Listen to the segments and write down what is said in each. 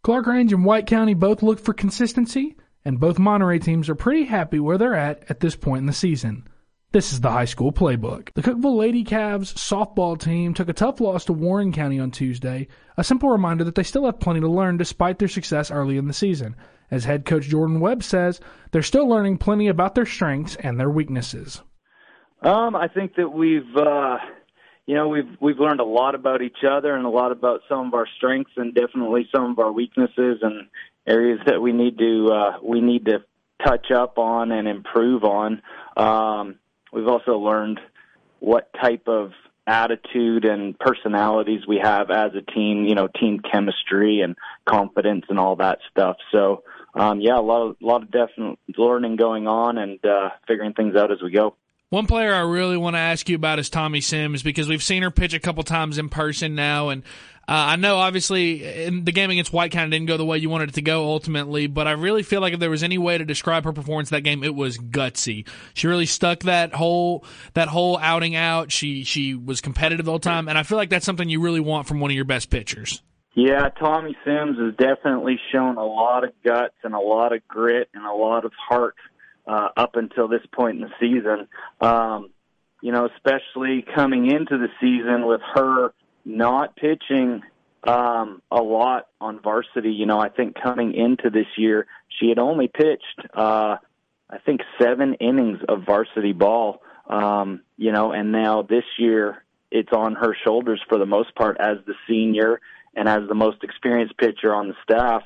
Clark Range and White County both look for consistency, and both Monterey teams are pretty happy where they're at this point in the season. This is the high school playbook. The Cookeville Lady Cavs softball team took a tough loss to Warren County on Tuesday, a simple reminder that they still have plenty to learn despite their success early in the season. As head coach Jordan Webb says, they're still learning plenty about their strengths and their weaknesses. I think that we've learned a lot about each other and a lot about some of our strengths and definitely some of our weaknesses and areas that we need to touch up on and improve on. We've also learned what type of attitude and personalities we have as a team, team chemistry and confidence and all that stuff. So, a lot of definite learning going on and figuring things out as we go. One player I really want to ask you about is Tommy Sims, because we've seen her pitch a couple times in person now, and I know obviously in the game against White County didn't go the way you wanted it to go ultimately, but I really feel like if there was any way to describe her performance that game, it was gutsy. She really stuck that whole outing out. She was competitive the whole time, and I feel like that's something you really want from one of your best pitchers. Yeah, Tommy Sims has definitely shown a lot of guts and a lot of grit and a lot of heart up until this point in the season. Especially coming into the season with her not pitching a lot on varsity. I think coming into this year, she had only pitched, 7 innings of varsity ball, and now this year it's on her shoulders for the most part as the senior and as the most experienced pitcher on the staff.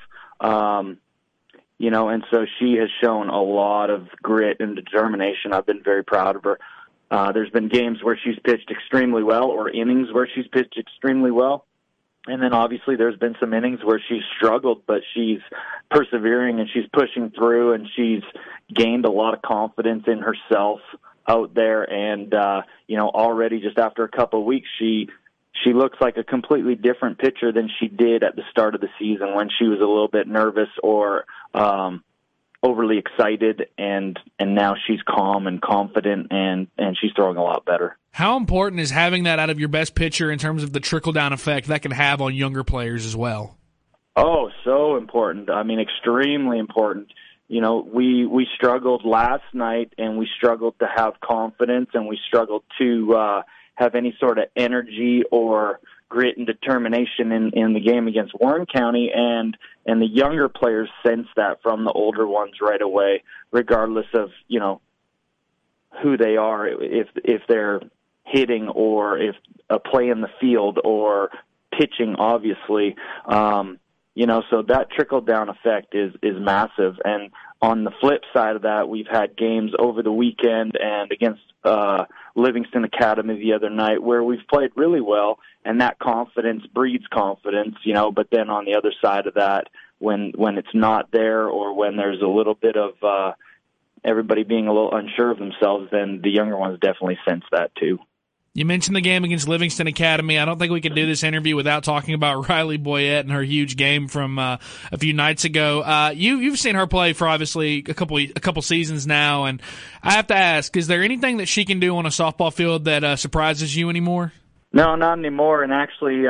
And so she has shown a lot of grit and determination. I've been very proud of her. There's been games where she's pitched extremely well or innings where she's pitched extremely well. And then obviously there's been some innings where she's struggled, but she's persevering and she's pushing through and she's gained a lot of confidence in herself out there. And, already just after a couple of weeks, she looks like a completely different pitcher than she did at the start of the season when she was a little bit nervous or overly excited, and now she's calm and confident, and she's throwing a lot better. How important is having that out of your best pitcher in terms of the trickle-down effect that can have on younger players as well? Oh, so important. I mean, extremely important. We struggled last night, and we struggled to have confidence, and we struggled to have any sort of energy or grit and determination in the game against Warren County, and the younger players sense that from the older ones right away, regardless of, who they are, if they're hitting or if a play in the field or pitching, obviously. So that trickle-down effect is massive. And on the flip side of that, we've had games over the weekend and against Livingston Academy the other night where we've played really well, and that confidence breeds confidence, but then on the other side of that, when it's not there or when there's a little bit of everybody being a little unsure of themselves, then the younger ones definitely sense that too. You mentioned the game against Livingston Academy. I don't think we could do this interview without talking about Riley Boyette and her huge game from a few nights ago. You've seen her play for obviously a couple seasons now, and I have to ask: is there anything that she can do on a softball field that surprises you anymore? No, not anymore. And actually,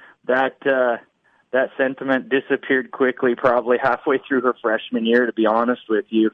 that sentiment disappeared quickly, probably halfway through her freshman year. To be honest with you,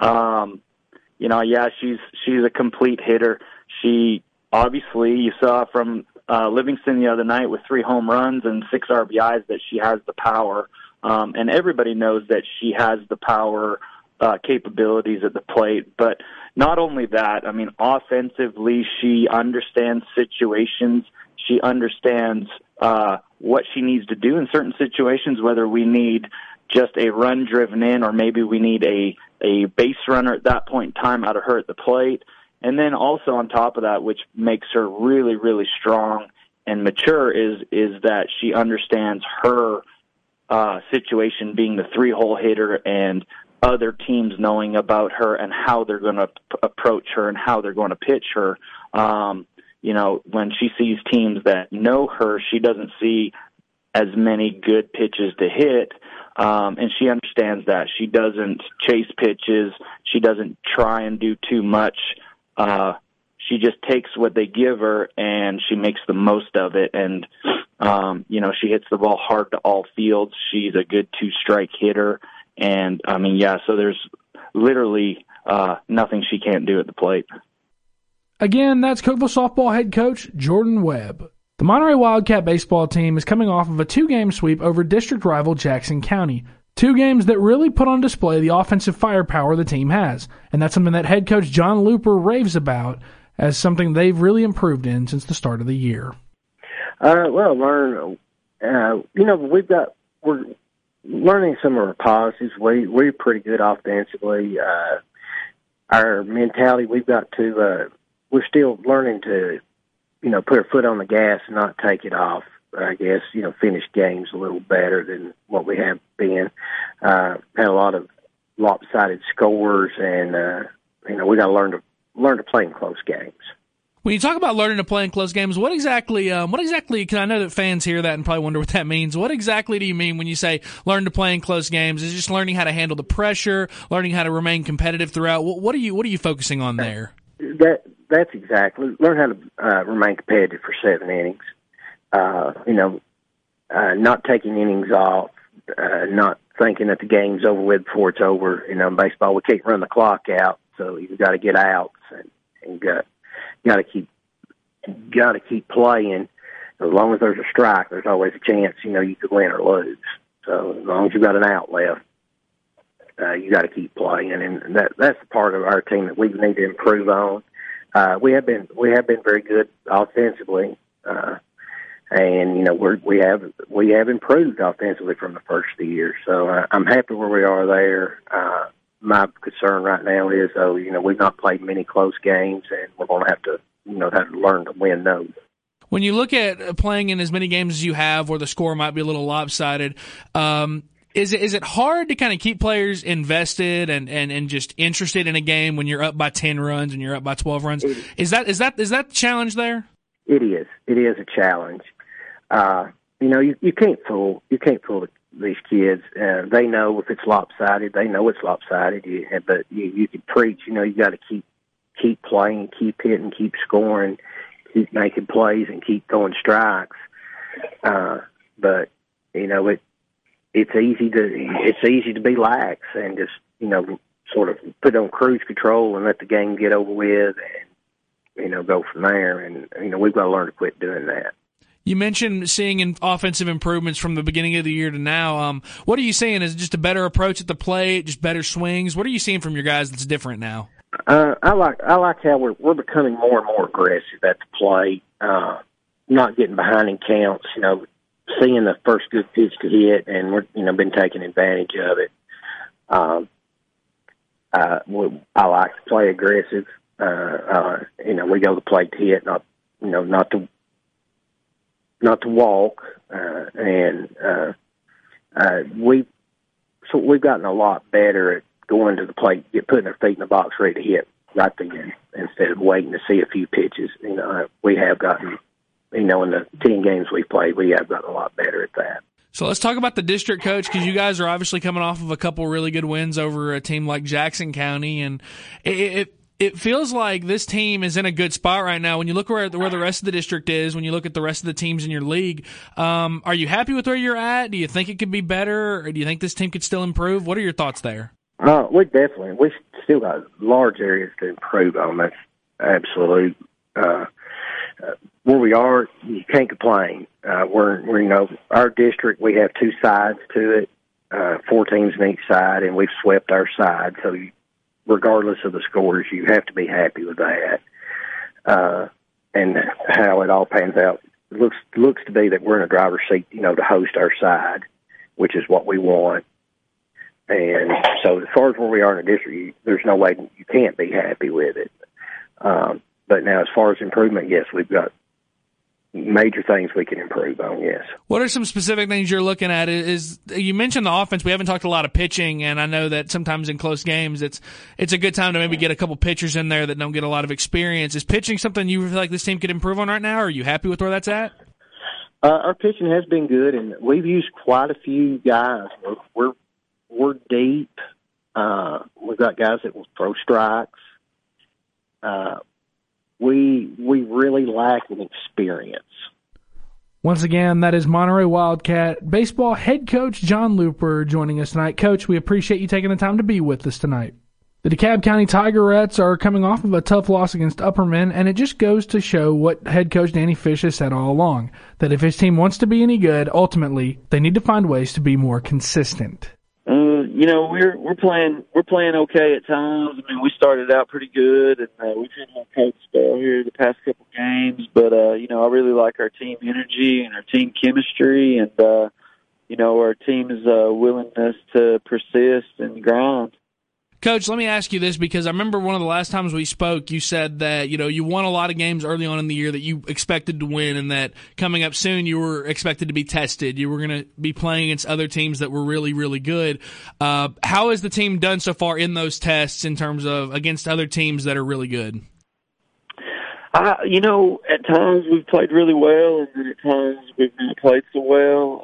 she's a complete hitter. She obviously, you saw from Livingston the other night with 3 home runs and 6 RBIs that she has the power. And everybody knows that she has the power capabilities at the plate. But not only that, I mean, offensively, she understands situations. She understands what she needs to do in certain situations, whether we need just a run driven in or maybe we need a base runner at that point in time out of her at the plate. And then also on top of that, which makes her really, really strong and mature, is that she understands her situation being the 3-hole hitter and other teams knowing about her and how they're going to approach her and how they're going to pitch her. When she sees teams that know her, she doesn't see as many good pitches to hit, and she understands that. She doesn't chase pitches. She doesn't try and do too much. She just takes what they give her and she makes the most of it. And, She hits the ball hard to all fields. She's a good two-strike hitter. And, so there's literally nothing she can't do at the plate. Again, that's Cookeville softball head coach Jordan Webb. The Monterey Wildcat baseball team is coming off of a 2-game sweep over district rival Jackson County. 2 games that really put on display the offensive firepower the team has. And that's something that head coach John Looper raves about as something they've really improved in since the start of the year. We're learning some of our positives. We're pretty good offensively. Our mentality, we're still learning to, put our foot on the gas and not take it off. I guess, finish games a little better than what we have been. Had a lot of lopsided scores, and, we got to learn to play in close games. When you talk about learning to play in close games, what exactly, because I know that fans hear that and probably wonder what that means. What exactly do you mean when you say learn to play in close games? Is it just learning how to handle the pressure, learning how to remain competitive throughout? What are you focusing on there? That's exactly. Learn how to remain competitive for 7 innings. Not taking innings off, not thinking that the game's over with before it's over. In baseball, we can't run the clock out, so you've got to get outs and got to keep playing. As long as there's a strike, there's always a chance, you could win or lose. So as long as you've got an out left, you got to keep playing, and that's the part of our team that we need to improve on. We have been very good offensively, and we have improved offensively from the first of the year. So I'm happy where we are there. My concern right now is, we've not played many close games, and we're going to have to learn to win those. When you look at playing in as many games as you have, where the score might be a little lopsided, is it hard to kind of keep players invested and just interested in a game when you're up by 10 runs and you're up by 12 runs? Is that the challenge there? It is. It is a challenge. You can't fool these kids. They know if it's lopsided. They know it's lopsided. But you can preach. You got to keep playing, keep hitting, keep scoring, keep making plays, and keep throwing strikes. But it's easy to be lax and just sort of put on cruise control and let the game get over with, and go from there. And we've got to learn to quit doing that. You mentioned seeing offensive improvements from the beginning of the year to now. What are you seeing? Is it just a better approach at the plate, just better swings? What are you seeing from your guys that's different now? I like how we're becoming more and more aggressive at the plate, not getting behind in counts. Seeing the first good pitch to hit, and we're been taking advantage of it. I like to play aggressive. We go to the plate to hit, not to walk, we've gotten a lot better at going to the plate, putting their feet in the box ready to hit right then instead of waiting to see a few pitches. We have gotten, in the 10 games we've played, we have gotten a lot better at that. So let's talk about the district coach, because you guys are obviously coming off of a couple really good wins over a team like Jackson County, and it feels like this team is in a good spot right now. When you look where the rest of the district is, when you look at the rest of the teams in your league, are you happy with where you're at? Do you think it could be better, or do you think this team could still improve? What are your thoughts there? We still got large areas to improve on. That's absolute. Where we are, you can't complain. We're our district, we have 2 sides to it, 4 teams on each side, and we've swept our side. So regardless of the scores, you have to be happy with that. And how it all pans out, it looks to be that we're in a driver's seat, to host our side, which is what we want. And so as far as where we are in the district, there's no way you can't be happy with it. But now as far as improvement, yes, we've got major things we can improve on, yes. What are some specific things you're looking at? Is you mentioned the offense. We haven't talked a lot of pitching, and I know that sometimes in close games it's a good time to maybe get a couple pitchers in there that don't get a lot of experience. Is pitching something you feel like this team could improve on right now, or are you happy with where that's at? Our pitching has been good, and we've used quite a few guys. We're deep. We've got guys that will throw strikes. We really lack an experience. Once again, that is Monterey Wildcat baseball head coach John Looper joining us tonight. Coach, we appreciate you taking the time to be with us tonight. The DeKalb County Tigerettes are coming off of a tough loss against Upperman, and it just goes to show what head coach Danny Fish has said all along, that if his team wants to be any good, ultimately, they need to find ways to be more consistent. We're playing okay at times. I mean, we started out pretty good, and we've had a coach spell here the past couple games. But I really like our team energy and our team chemistry, and our team's willingness to persist and grind. Coach, let me ask you this, because I remember one of the last times we spoke, you said that, you won a lot of games early on in the year that you expected to win, and that coming up soon you were expected to be tested. You were going to be playing against other teams that were really, really good. How has the team done so far in those tests in terms of against other teams that are really good? At times we've played really well, and then at times we've not played so well.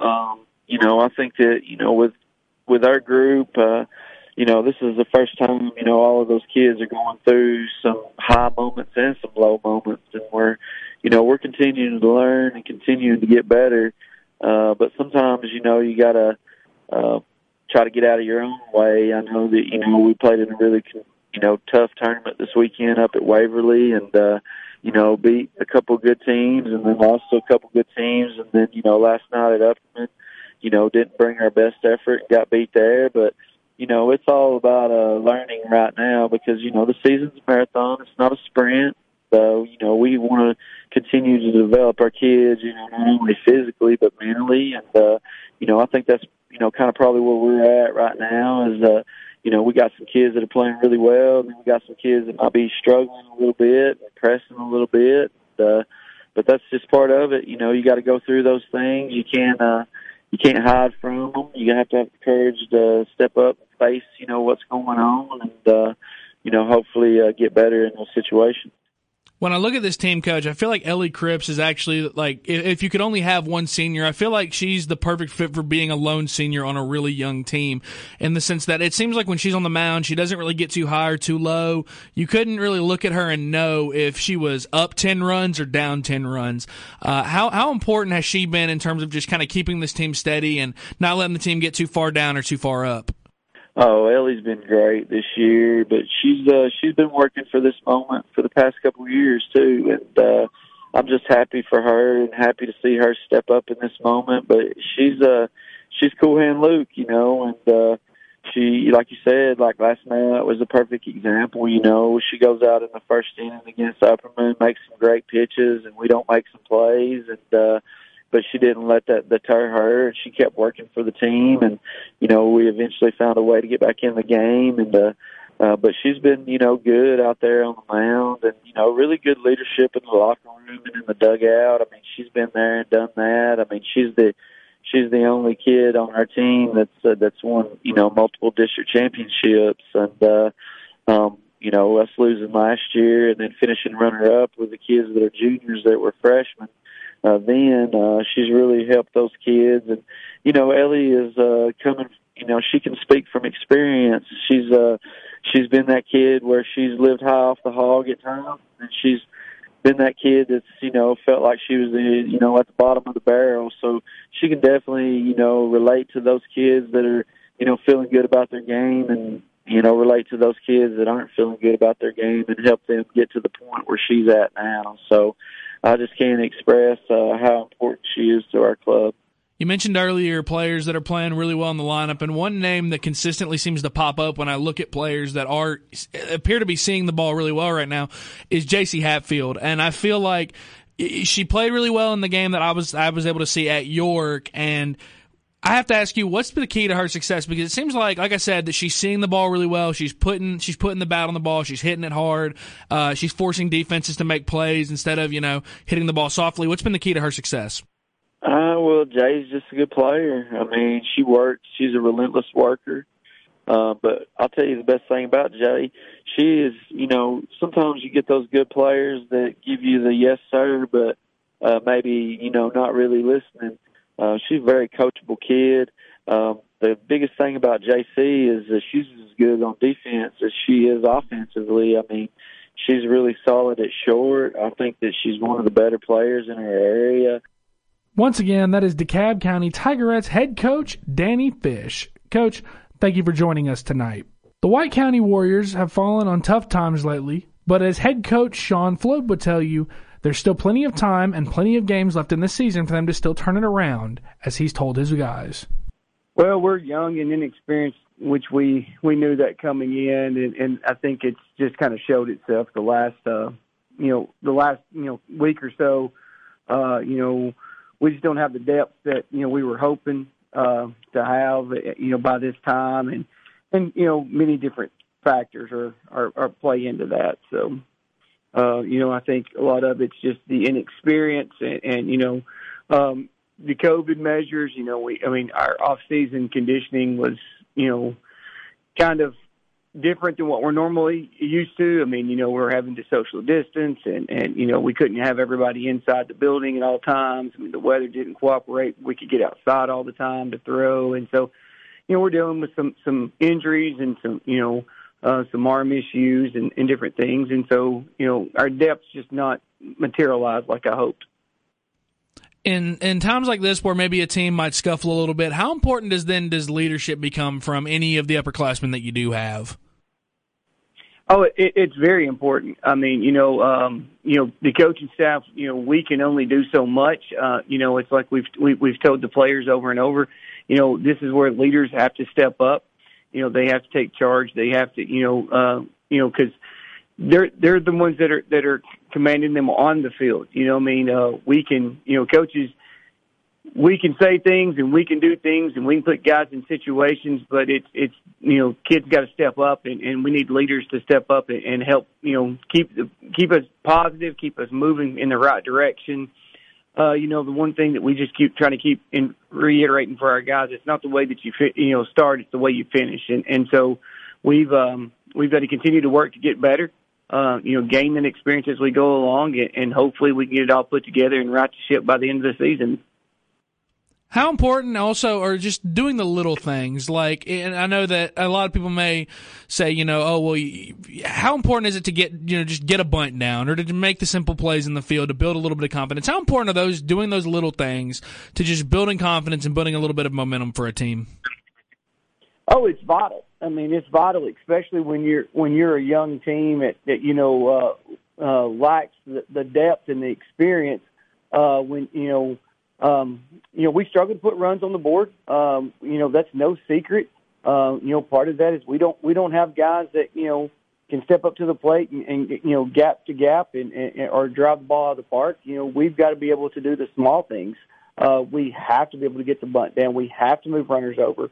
I think that, with our group, this is the first time, all of those kids are going through some high moments and some low moments, and we're continuing to learn and continuing to get better. But sometimes, you gotta, try to get out of your own way. I know that, we played in a really, tough tournament this weekend up at Waverly, and, beat a couple of good teams and then lost to a couple of good teams. And then, last night at Upperman, didn't bring our best effort and got beat there. But, it's all about learning right now, because, the season's a marathon. It's not a sprint. So, we want to continue to develop our kids, not only physically but mentally. And, I think that's, kind of probably where we're at right now is, we got some kids that are playing really well, and then we got some kids that might be struggling a little bit, pressing a little bit. But that's just part of it. You got to go through those things. You can't hide from them. You have to have the courage to step up and face, what's going on, and, hopefully get better in those situations. When I look at this team, Coach, I feel like Ellie Cripps is actually, like, if you could only have one senior, I feel like she's the perfect fit for being a lone senior on a really young team, in the sense that it seems like when she's on the mound, she doesn't really get too high or too low. You couldn't really look at her and know if she was up 10 runs or down 10 runs. How important has she been in terms of just kind of keeping this team steady and not letting the team get too far down or too far up? Oh, Ellie's been great this year, but she's been working for this moment for the past couple of years too, and I'm just happy for her and happy to see her step up in this moment. But she's Cool Hand Luke, and she, like you said, like last night was a perfect example. She goes out in the first inning against Upperman, makes some great pitches, and we don't make some plays, and but she didn't let that deter her, and she kept working for the team, and we eventually found a way to get back in the game, and but she's been good out there on the mound, and really good leadership in the locker room and in the dugout. I mean, she's been there and done that. I mean, she's the only kid on our team that's won multiple district championships, and us losing last year and then finishing runner up with the kids that are juniors that were freshmen. She's really helped those kids, and Ellie is coming. She can speak from experience. She's been that kid where she's lived high off the hog at times, and she's been that kid that's felt like she was at the bottom of the barrel. So she can definitely relate to those kids that are feeling good about their game, and relate to those kids that aren't feeling good about their game, and help them get to the point where she's at now. So I just can't express how important she is to our club. You mentioned earlier players that are playing really well in the lineup, and one name that consistently seems to pop up when I look at players that appear to be seeing the ball really well right now is JC Hatfield. And I feel like she played really well in the game that I was able to see at York, and I have to ask you, what's the key to her success? Because it seems like I said, that she's seeing the ball really well. She's putting the bat on the ball. She's hitting it hard. She's forcing defenses to make plays instead of, hitting the ball softly. What's been the key to her success? Well, Jay's just a good player. I mean, she works. She's a relentless worker. But I'll tell you the best thing about Jay. She is, sometimes you get those good players that give you the yes, sir, but maybe, not really listening. She's a very coachable kid. The biggest thing about JC is that she's as good on defense as she is offensively. I mean, she's really solid at short. I think that she's one of the better players in her area. Once again, that is DeKalb County Tigerettes head coach Danny Fish. Coach, thank you for joining us tonight. The White County Warriors have fallen on tough times lately, but as head coach Sean Flood would tell you, there's still plenty of time and plenty of games left in this season for them to still turn it around, as he's told his guys. Well, we're young and inexperienced, which we knew that coming in, and I think it's just kind of showed itself the last week or so. We just don't have the depth that we were hoping to have by this time, and many different factors are play into that. So I think a lot of it's just the inexperience and the COVID measures. Our off-season conditioning was kind of different than what we're normally used to. We're having to social distance and we couldn't have everybody inside the building at all times. The weather didn't cooperate. We could get outside all the time to throw. And so, we're dealing with some injuries and some arm issues and different things. And so, our depth's just not materialized like I hoped. In times like this where maybe a team might scuffle a little bit, how important does leadership become from any of the upperclassmen that you do have? Oh, it's very important. The coaching staff, we can only do so much. It's like we've told the players over and over, this is where leaders have to step up. They have to take charge. They have to, because they're the ones that are commanding them on the field. We can, coaches, we can say things and we can do things and we can put guys in situations, but it's kids got to step up and we need leaders to step up and help, keep us positive, keep us moving in the right direction. The one thing that we just keep trying to keep reiterating for our guys, it's not the way that you start, it's the way you finish. And so we've got to continue to work to get better, gain that experience as we go along, and hopefully we can get it all put together and right the ship by the end of the season. How important also are just doing the little things? And I know that a lot of people may say, how important is it to get a bunt down or to make the simple plays in the field to build a little bit of confidence? How important are doing those little things to just building confidence and building a little bit of momentum for a team? Oh, it's vital. It's vital, especially when you're a young team that lacks the depth and the experience. We struggle to put runs on the board. That's no secret. Part of that is we don't have guys that can step up to the plate and gap to gap or drive the ball out of the park. We've got to be able to do the small things. We have to be able to get the bunt down. We have to move runners over.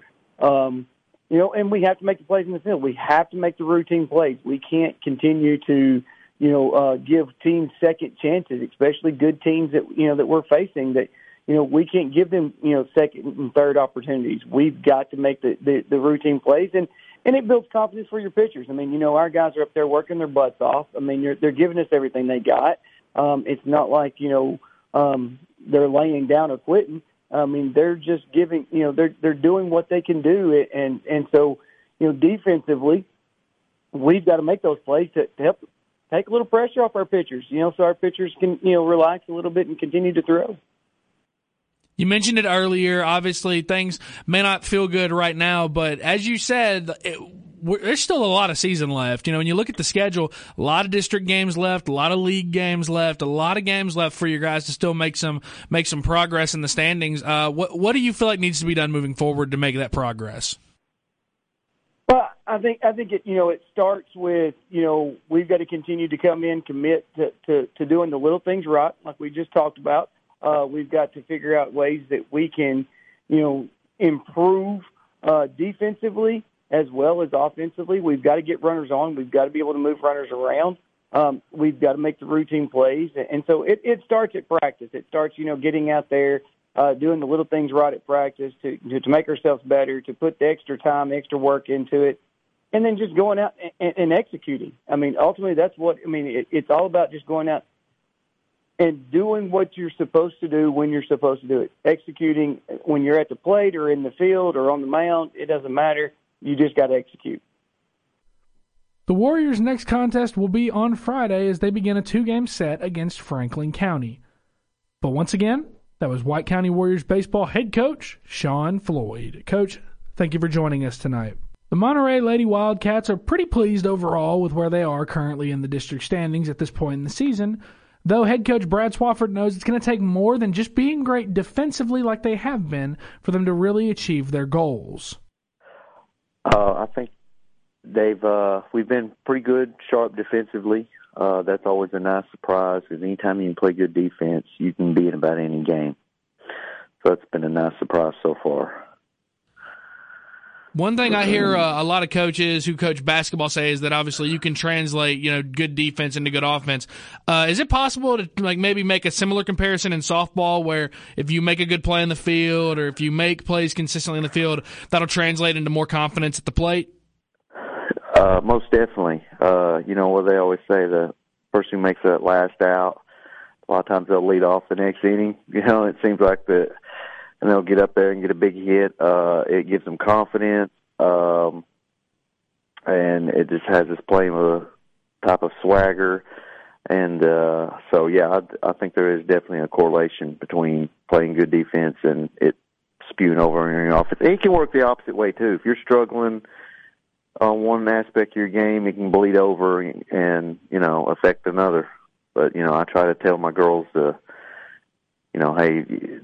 And we have to make the plays in the field. We have to make the routine plays. We can't continue to give teams second chances, especially good teams that we're facing that. We can't give them, second and third opportunities. We've got to make the routine plays, and it builds confidence for your pitchers. Our guys are up there working their butts off. They're giving us everything they got. It's not like, they're laying down or quitting. They're just giving, they're doing what they can do. And so, defensively, we've got to make those plays to help take a little pressure off our pitchers, so our pitchers can, relax a little bit and continue to throw. You mentioned it earlier. Obviously, things may not feel good right now, but as you said, there's still a lot of season left. When you look at the schedule, a lot of district games left, a lot of league games left, a lot of games left for your guys to still make some progress in the standings. What do you feel like needs to be done moving forward to make that progress? Well, I think it starts with we've got to continue to come in, commit to doing the little things right, like we just talked about. We've got to figure out ways that we can, improve defensively as well as offensively. We've got to get runners on. We've got to be able to move runners around. We've got to make the routine plays. And so it starts at practice. It starts, getting out there, doing the little things right at practice to make ourselves better, to put the extra time, extra work into it, and then just going out and executing. Ultimately, that's what it's all about, just going out and doing what you're supposed to do when you're supposed to do it. Executing when you're at the plate or in the field or on the mound, it doesn't matter. You just got to execute. The Warriors' next contest will be on Friday as they begin a 2-game set against Franklin County. But once again, That was White County Warriors baseball head coach Sean Floyd. Coach, thank you for joining us tonight. The Monterey Lady Wildcats are pretty pleased overall with where they are currently in the district standings at this point in the season, though head coach Brad Swafford knows it's going to take more than just being great defensively like they have been for them to really achieve their goals. I think we've been pretty good, sharp defensively. That's always a nice surprise because anytime you can play good defense, you can beat about any game. So it's been a nice surprise so far. One thing I hear a lot of coaches who coach basketball say is that obviously you can translate, good defense into good offense. Is it possible to maybe make a similar comparison in softball where if you make a good play in the field or if you make plays consistently in the field, that'll translate into more confidence at the plate? Most definitely. What they always say, the person who makes that last out, a lot of times they'll lead off the next inning. It seems like and they'll get up there and get a big hit. It gives them confidence, and it just has this playing with a type of swagger. And I think there is definitely a correlation between playing good defense and it spewing over in your offense. And it can work the opposite way, too. If you're struggling on one aspect of your game, it can bleed over and affect another. But, I try to tell my girls to, hey,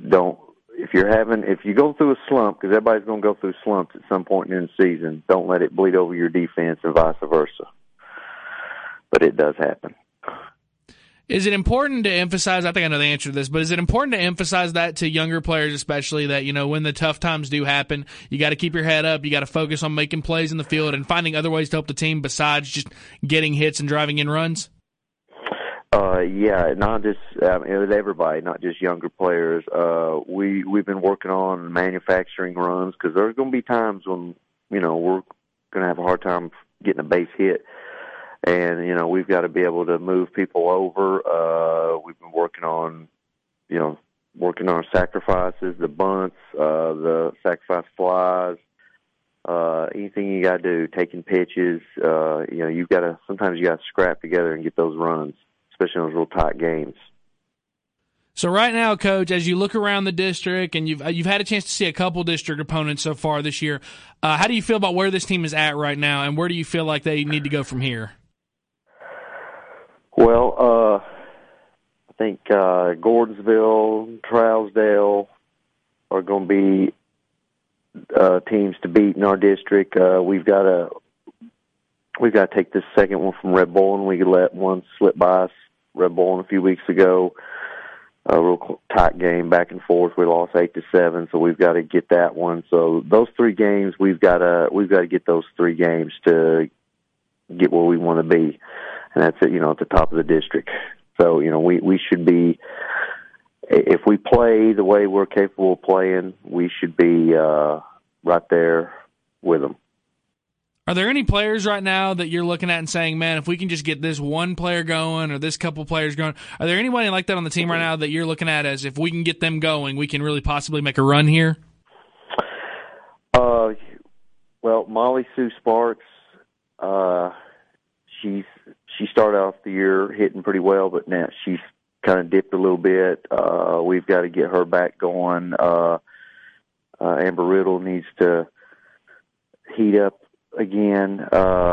if you go through a slump, because everybody's going to go through slumps at some point in the season, don't let it bleed over your defense and vice versa. But it does happen. Is it important to emphasize, I think I know the answer to this, but is it important to emphasize that to younger players especially that, when the tough times do happen, you got to keep your head up, you got to focus on making plays in the field and finding other ways to help the team besides just getting hits and driving in runs? Not just with everybody, not just younger players. We've been working on manufacturing runs because there's going to be times when, we're going to have a hard time getting a base hit. And, we've got to be able to move people over. We've been working on sacrifices, the bunts, the sacrifice flies, anything you got to do, taking pitches. Sometimes you got to scrap together and get those runs, especially in those real tight games. So right now, Coach, as you look around the district and you've had a chance to see a couple district opponents so far this year, how do you feel about where this team is at right now, and where do you feel like they need to go from here? Well, I think Gordonsville, Trousdale are going to be teams to beat in our district. We've got to take this second one from Red Bull, and we let one slip by us. Red Bull a few weeks ago, a real tight game back and forth. We lost 8-7, so we've got to get that one. So those 3 games, we've got to get those 3 games to get where we want to be, and that's it. At the top of the district. So we should be, if we play the way we're capable of playing, we should be right there with them. Are there any players right now that you're looking at and saying, man, if we can just get this one player going or this couple players going, are there anybody like that on the team right now that you're looking at as if we can get them going, we can really possibly make a run here? Well, Molly Sue Sparks, she started off the year hitting pretty well, but now she's kind of dipped a little bit. We've got to get her back going. Amber Riddle needs to heat up again.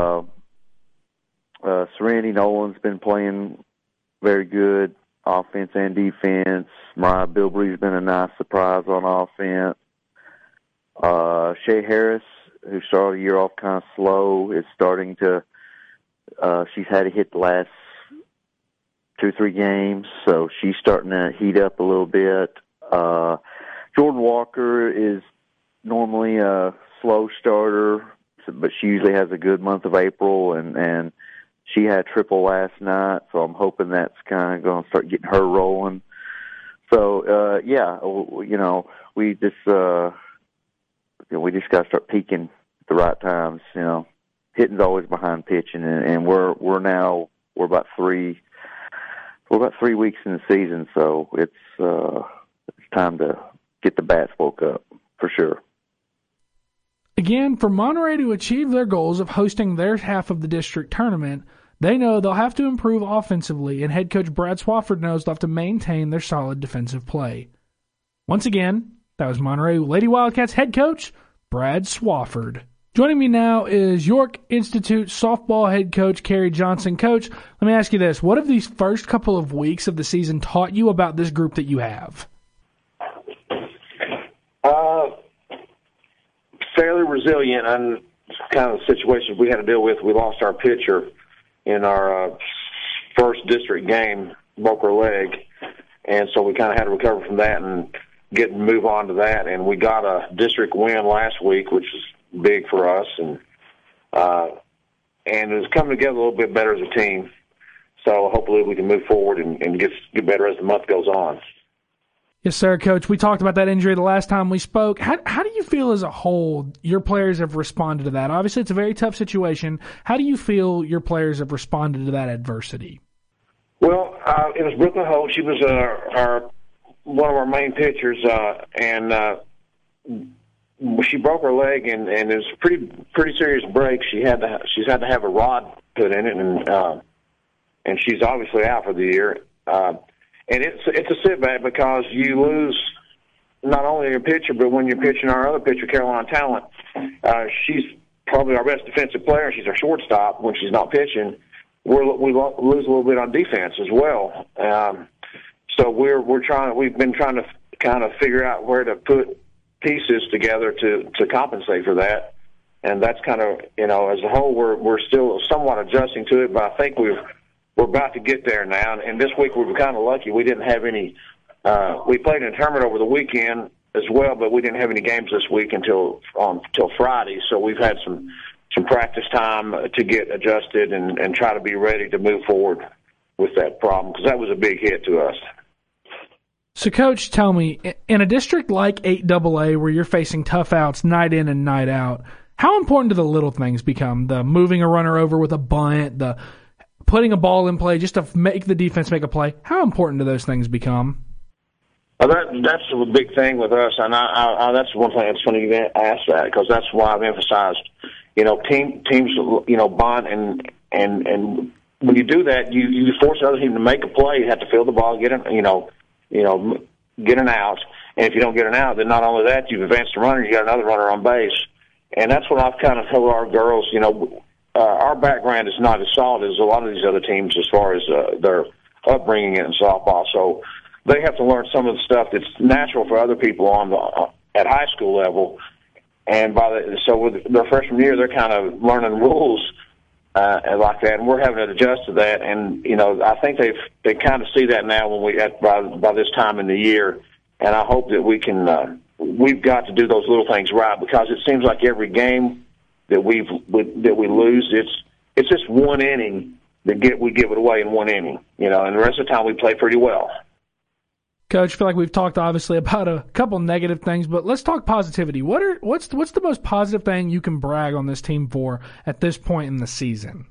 Serenity Nolan's been playing very good, offense and defense. Mariah Bilbrey's been a nice surprise on offense. Shay Harris, who started the year off kind of slow, is starting to she's had to hit the last 2-3 games, so she's starting to heat up a little bit. Jordan Walker is normally a slow starter, but she usually has a good month of April, and she had triple last night, so I'm hoping that's kind of going to start getting her rolling. So, we just got to start peaking at the right times. Hitting's always behind pitching, and we're about 3 weeks in the season, so it's time to get the bats woke up for sure. Again, for Monterey to achieve their goals of hosting their half of the district tournament, they know they'll have to improve offensively, and head coach Brad Swafford knows they'll have to maintain their solid defensive play. Once again, that was Monterey Lady Wildcats head coach Brad Swafford. Joining me now is York Institute softball head coach Carrie Johnson. Coach, let me ask you this. What have these first couple of weeks of the season taught you about this group that you have? Fairly resilient on kind of the situations we had to deal with. We lost our pitcher in our first district game, broke her leg, and so we kind of had to recover from that and move on to that. And we got a district win last week, which was big for us, and it was coming together a little bit better as a team. So hopefully we can move forward and get better as the month goes on. Yes, sir, Coach. We talked about that injury the last time we spoke. How do you feel as a whole your players have responded to that? Obviously, it's a very tough situation. How do you feel your players have responded to that adversity? Well, it was Brooklyn Holt. She was one of our main pitchers, and she broke her leg, and it was a pretty serious break. She's had to have a rod put in it, and she's obviously out for the year. And it's a setback because you lose not only your pitcher, but when you're pitching our other pitcher, Caroline Talent, she's probably our best defensive player. She's our shortstop when she's not pitching. We lose a little bit on defense as well. So we've been trying to kind of figure out where to put pieces together to compensate for that. And that's kind of, as a whole, we're still somewhat adjusting to it, but I think we're about to get there now, and this week we were kind of lucky. We didn't have any we played in a tournament over the weekend as well, but we didn't have any games this week until Friday, so we've had some practice time to get adjusted and try to be ready to move forward with that problem, because that was a big hit to us. So, Coach, tell me, in a district like 8AA where you're facing tough outs night in and night out, how important do the little things become? The moving a runner over with a bunt, the putting a ball in play just to make the defense make a play. How important do those things become? That's a big thing with us, and that's one thing that's funny you ask that, because that's why I've emphasized, teams, bond, and when you do that, you force the other team to make a play. You have to field the ball, get an out, and if you don't get an out, then not only that, you've advanced the runner, you got another runner on base, and that's what I've kind of told our girls, our background is not as solid as a lot of these other teams as far as their upbringing in softball. So they have to learn some of the stuff that's natural for other people at high school level. And with their freshman year, they're kind of learning rules like that, and we're having to adjust to that. And I think they kind of see that now by this time in the year. And I hope that we can. We've got to do those little things right, because it seems like every game that we lose, it's just one inning that we give it away in one inning, and the rest of the time we play pretty well. Coach, I feel like we've talked obviously about a couple negative things, but let's talk positivity. What's the most positive thing you can brag on this team for at this point in the season?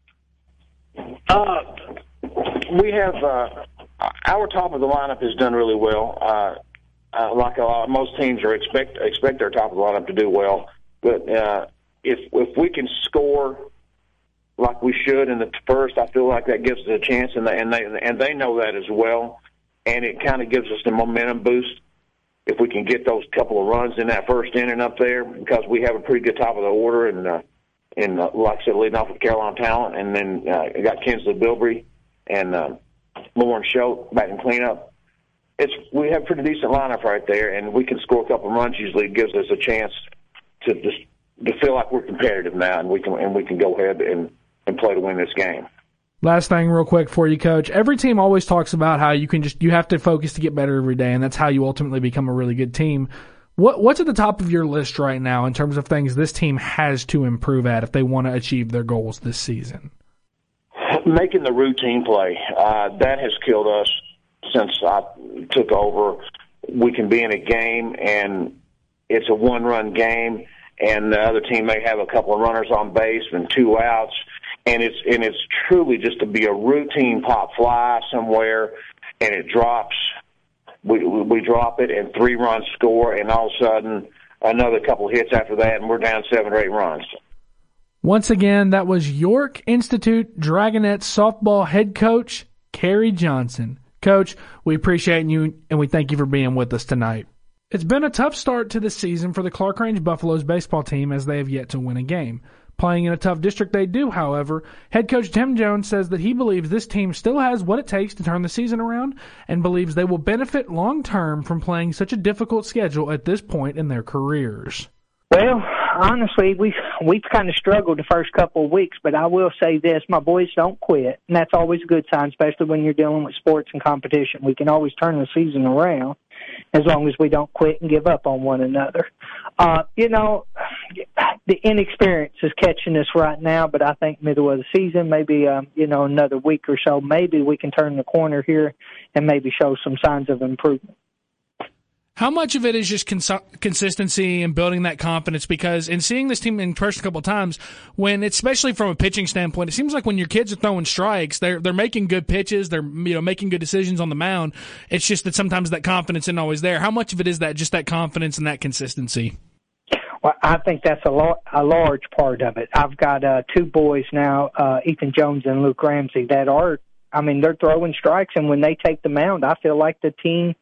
We have our top of the lineup has done really well. Like most teams expect their top of the lineup to do well, but if we can score like we should in the first, I feel like that gives us a chance, and they know that as well, and it kind of gives us the momentum boost if we can get those couple of runs in that first inning up there, because we have a pretty good top of the order, and like I said, leading off with Caroline Talent, and then got Kinsley Bilbrey and Lauren Schultz back in cleanup. We have a pretty decent lineup right there, and we can score a couple of runs. Usually, it gives us a chance to feel like we're competitive now, and we can go ahead and play to win this game. Last thing real quick for you, Coach. Every team always talks about how you have to focus to get better every day, and that's how you ultimately become a really good team. What's at the top of your list right now in terms of things this team has to improve at if they want to achieve their goals this season? Making the routine play. That has killed us since I took over. We can be in a game, and it's a one-run game, and the other team may have a couple of runners on base and 2 outs, and it's truly just to be a routine pop fly somewhere, and it drops. We drop it, and 3 runs score, and all of a sudden another couple of hits after that, and we're down 7 or 8 runs. Once again, that was York Institute Dragonettes softball head coach Carrie Johnson. Coach, we appreciate you and we thank you for being with us tonight. It's been a tough start to the season for the Clark-Range Buffaloes baseball team as they have yet to win a game. Playing in a tough district they do, however, head coach Tim Jones says that he believes this team still has what it takes to turn the season around and believes they will benefit long-term from playing such a difficult schedule at this point in their careers. Well, honestly, we've kind of struggled the first couple of weeks, but I will say this, my boys don't quit, and that's always a good sign, especially when you're dealing with sports and competition. We can always turn the season around as long as we don't quit and give up on one another. The inexperience is catching us right now, but I think middle of the season, maybe, another week or so, maybe we can turn the corner here and maybe show some signs of improvement. How much of it is just consistency and building that confidence? Because in seeing this team in person a couple of times, when especially from a pitching standpoint, it seems like when your kids are throwing strikes, they're making good pitches, they're making good decisions on the mound. It's just that sometimes that confidence isn't always there. How much of it is that just that confidence and that consistency? Well, I think that's a large part of it. I've got two boys now, Ethan Jones and Luke Ramsey, that they're throwing strikes, and when they take the mound, I feel like the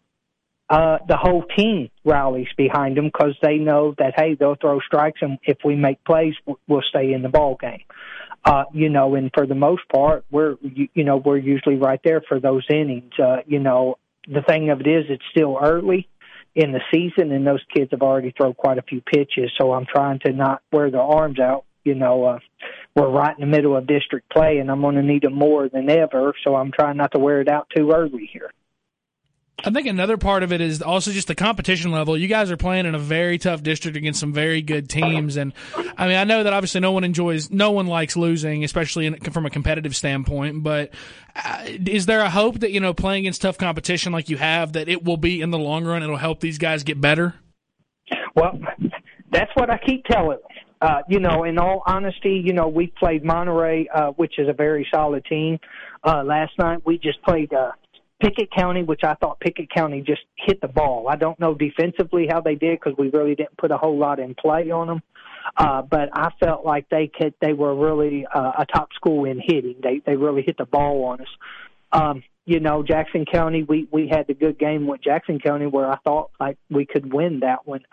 whole team rallies behind them because they know that, hey, they'll throw strikes, and if we make plays, we'll stay in the ball game. And for the most part, we're usually right there for those innings. The thing of it is, it's still early in the season, and those kids have already thrown quite a few pitches, so I'm trying to not wear their arms out. We're right in the middle of district play, and I'm going to need them more than ever, so I'm trying not to wear it out too early here. I think another part of it is also just the competition level. You guys are playing in a very tough district against some very good teams. And I know that obviously no one likes losing, especially from a competitive standpoint. But is there a hope that, playing against tough competition like you have, that it will be in the long run, it'll help these guys get better? Well, that's what I keep telling them. In all honesty, we played Monterey, which is a very solid team. Last night we just played Pickett County, which I thought Pickett County just hit the ball. I don't know defensively how they did because we really didn't put a whole lot in play on them. But I felt like they were really a top school in hitting. They really hit the ball on us. Jackson County, we had the good game with Jackson County where I thought like we could win that one.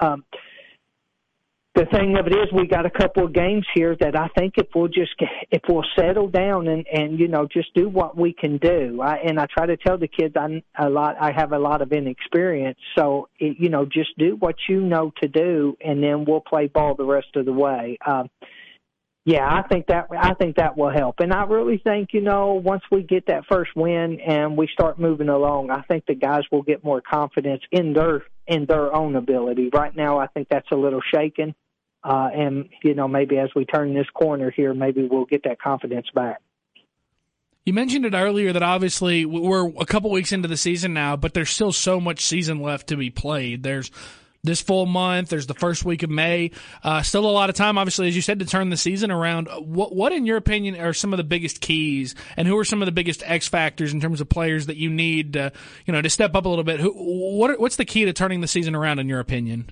The thing of it is, we got a couple of games here that I think if we'll settle down and just do what we can do. I try to tell the kids I have a lot of inexperience, so just do what you know to do, and then we'll play ball the rest of the way. I think that will help, and I really think once we get that first win and we start moving along, I think the guys will get more confidence in their own ability. Right now, I think that's a little shaken. And maybe as we turn this corner here, maybe we'll get that confidence back. You mentioned it earlier that obviously we're a couple weeks into the season now, but there's still so much season left to be played. There's this full month. There's the first week of May. Still a lot of time, obviously, as you said, to turn the season around. What in your opinion, are some of the biggest keys, and who are some of the biggest X factors in terms of players that you need to step up a little bit? What's the key to turning the season around, in your opinion?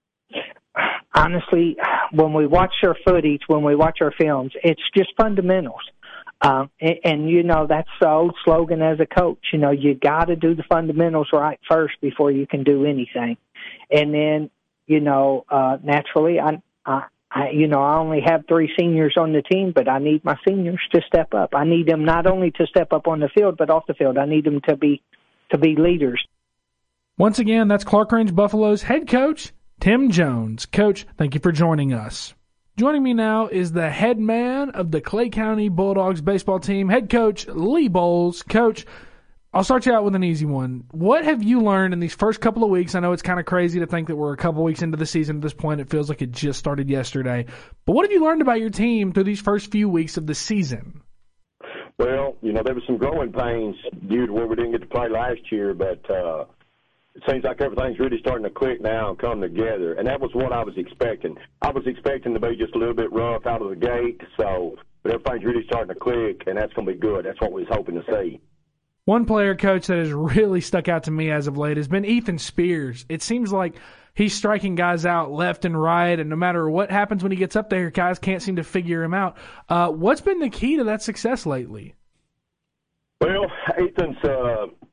Honestly, when we watch our footage, when we watch our films, it's just fundamentals. And that's the old slogan as a coach. You got to do the fundamentals right first before you can do anything. And then, naturally, I only have 3 seniors on the team, but I need my seniors to step up. I need them not only to step up on the field, but off the field. I need them to be leaders. Once again, that's Clark-Range Buffaloes head coach, Tim Jones. Coach, thank you for joining us. Joining me now is the head man of the Clay County Bulldogs baseball team, head coach Lee Bowles. Coach, I'll start you out with an easy one. What have you learned in these first couple of weeks? I know it's kind of crazy to think that we're a couple weeks into the season at this point. It feels like it just started yesterday. But what have you learned about your team through these first few weeks of the season? Well, there was some growing pains due to where we didn't get to play last year, but it seems like everything's really starting to click now and come together, and that was what I was expecting. I was expecting to be just a little bit rough out of the gate, but everything's really starting to click, and that's going to be good. That's what we was hoping to see. One player, Coach, that has really stuck out to me as of late has been Ethan Spears. It seems like he's striking guys out left and right, and no matter what happens when he gets up there, guys can't seem to figure him out. What's been the key to that success lately? Well, Ethan's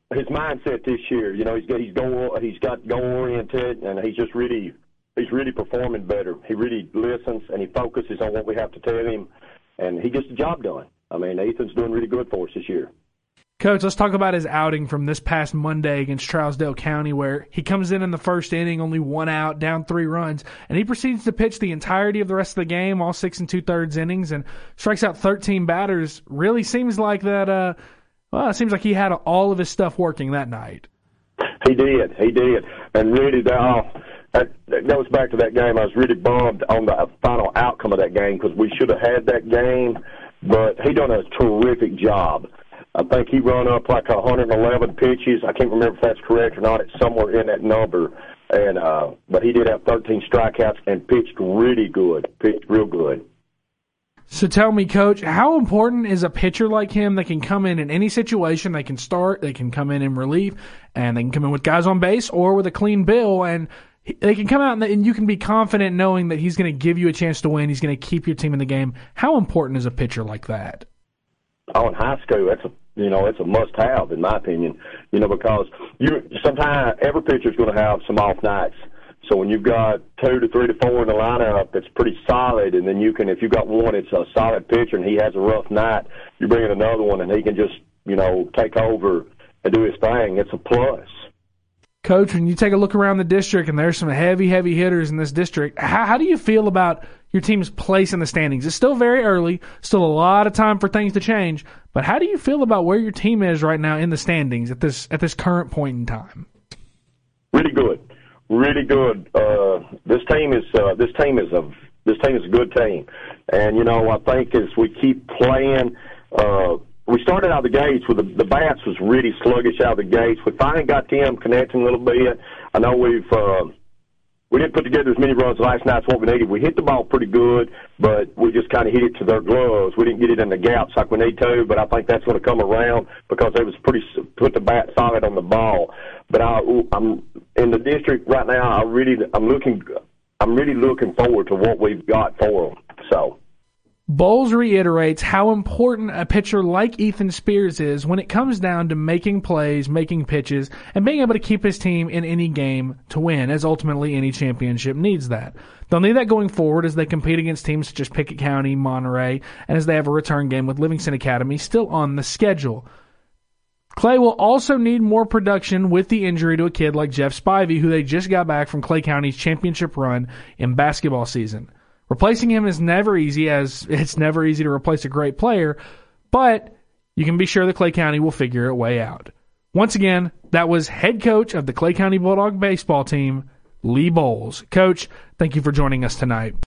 his mindset this year. You know, he's got goal oriented, and he's really performing better. He really listens and he focuses on what we have to tell him, and he gets the job done. I mean, Ethan's doing really good for us this year. Coach, let's talk about his outing from this past Monday against Trousdale County, where he comes in the first inning, only 1 out, down 3 runs, and he proceeds to pitch the entirety of the rest of the game, all 6 2/3 innings, and strikes out 13 batters. Really seems like that. It seems like he had all of his stuff working that night. He did, and really that goes back to that game. I was really bummed on the final outcome of that game because we should have had that game, but he done a terrific job. I think he run up like 111 pitches. I can't remember if that's correct or not. It's somewhere in that number. And but he did have 13 strikeouts and pitched really good, pitched real good. So tell me, Coach, how important is a pitcher like him that can come in any situation? They can start, they can come in relief, and they can come in with guys on base or with a clean bill, and they can come out and you can be confident knowing that he's going to give you a chance to win. He's going to keep your team in the game. How important is a pitcher like that? Oh, in high school, it's a must-have in my opinion. Because sometimes every pitcher's going to have some off nights. So when you've got 2 to 3 to 4 in the lineup, it's pretty solid. And then if you've got one, it's a solid pitcher, and he has a rough night. You bring in another one, and he can just take over and do his thing. It's a plus. Coach, when you take a look around the district, and there's some heavy hitters in this district, how do you feel about your team's place in the standings? It's still very early, still a lot of time for things to change, but how do you feel about where your team is right now in the standings at this current point in time? Really good. This team is a good team, and I think as we keep playing. We started out the gates with the bats was really sluggish out of the gates. We finally got them connecting a little bit. I know we didn't put together as many runs last night as what we needed. We hit the ball pretty good, but we just kind of hit it to their gloves. We didn't get it in the gaps like we need to, but I think that's going to come around because they was put the bat solid on the ball. But I'm in the district right now. I'm really looking forward to what we've got for them. So. Bowles reiterates how important a pitcher like Ethan Spears is when it comes down to making plays, making pitches, and being able to keep his team in any game to win, as ultimately any championship needs that. They'll need that going forward as they compete against teams such as Pickett County, Monterey, and as they have a return game with Livingston Academy still on the schedule. Clay will also need more production with the injury to a kid like Jeff Spivey, who they just got back from Clay County's championship run in basketball season. Replacing him is never easy, as it's never easy to replace a great player, but you can be sure that Clay County will figure a way out. Once again, that was head coach of the Clay County Bulldog baseball team, Lee Bowles. Coach, thank you for joining us tonight.